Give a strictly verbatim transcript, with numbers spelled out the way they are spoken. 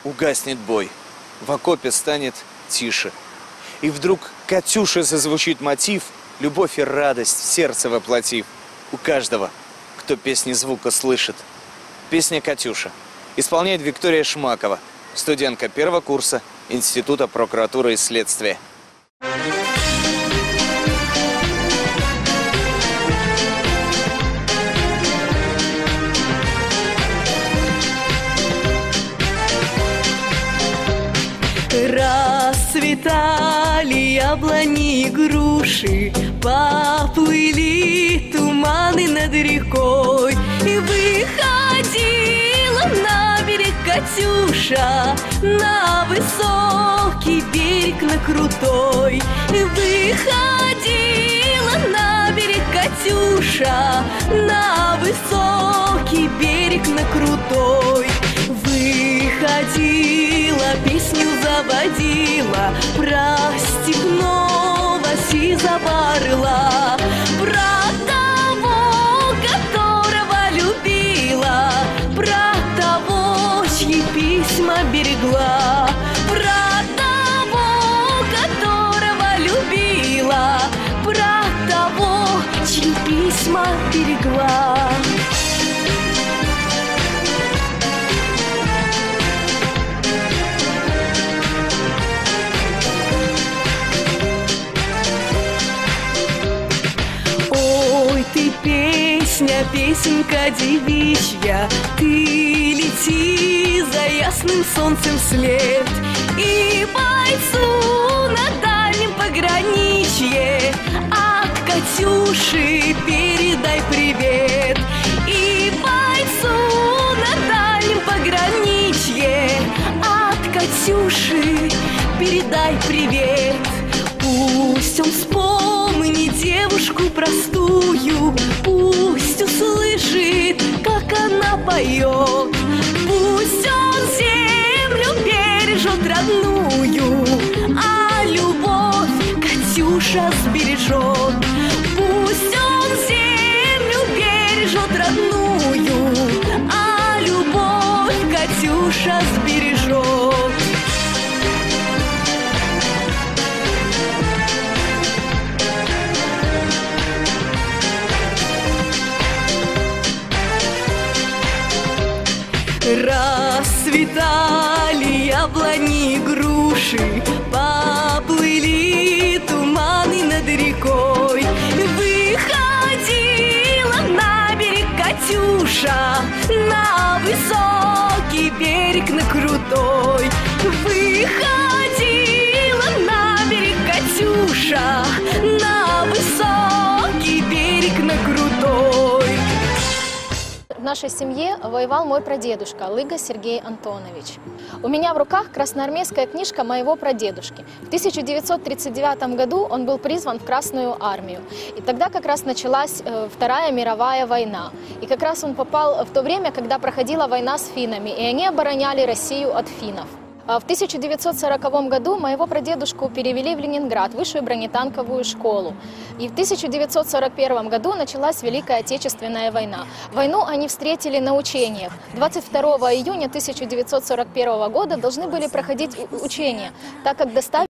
угаснет бой, в окопе станет тише. И вдруг «Катюша» зазвучит мотив, любовь и радость в сердце воплотив. У каждого, кто песни звука слышит. Песня «Катюша» исполняет Виктория Шмакова, студентка первого курса Института прокуратуры и следствия. Расцветали яблони и груши, поплыли туманы над рекой, и выходила на берег Катюша, на высокий берег, на крутой. И выходила на берег Катюша, на высокий берег, на крутой. Выходила, песню заводила про степного сизого орла, про того, которого любила, про того, чьи письма берегла, про того, которого любила, про того, чьи письма берегла. Песня, песенка девичья, ты лети за ясным солнцем вслед, и бойцу на дальнем пограничье от Катюши передай привет. И бойцу на дальнем пограничье от Катюши передай привет. Пусть он вспомнит девушку простую, пусть услышит, как она поет, пусть он землю бережет родную, а любовь Катюша сбережет. Пусть он землю бережет родную, а любовь Катюша сбережет. Расцветали яблони и груши, поплыли туманы над рекой. Выходила на берег Катюша, на высокий берег, на крутой. Выходила на берег Катюша, на высокий берег, на крутой. В нашей семье воевал мой прадедушка Лыга Сергей Антонович. У меня в руках красноармейская книжка моего прадедушки. В тысяча девятьсот тридцать девятом году он был призван в Красную армию. И тогда как раз началась Вторая мировая война. И как раз он попал в то время, когда проходила война с финнами, и они обороняли Россию от финнов. В тысяча девятьсот сороковом году моего прадедушку перевели в Ленинград, высшую бронетанковую школу. И в тысяча девятьсот сорок первом году началась Великая Отечественная война. Войну они встретили на учениях. двадцать второго июня тысяча девятьсот сорок первого года должны были проходить учения, так как доставили